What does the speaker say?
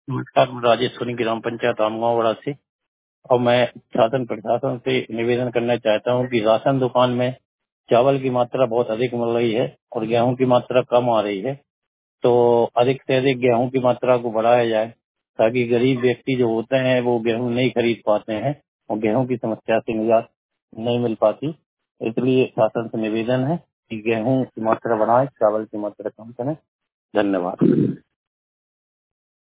नमस्कार, मैं राजेश सोनी, ग्राम पंचायत आमगांव से। और मैं शासन प्रशासन से निवेदन करना चाहता हूं कि राशन दुकान में चावल की मात्रा बहुत अधिक मिल रही है और गेहूं की मात्रा कम आ रही है। तो अधिक से अधिक गेहूं की मात्रा को बढ़ाया जाए ताकि गरीब व्यक्ति जो होते हैं वो गेहूं नहीं खरीद पाते हैं और गेहूं की समस्या से निजात नहीं मिल पाती। इसलिए शासन से निवेदन है कि गेहूं की मात्रा बढ़ाएं, चावल की मात्रा कम करें। धन्यवाद।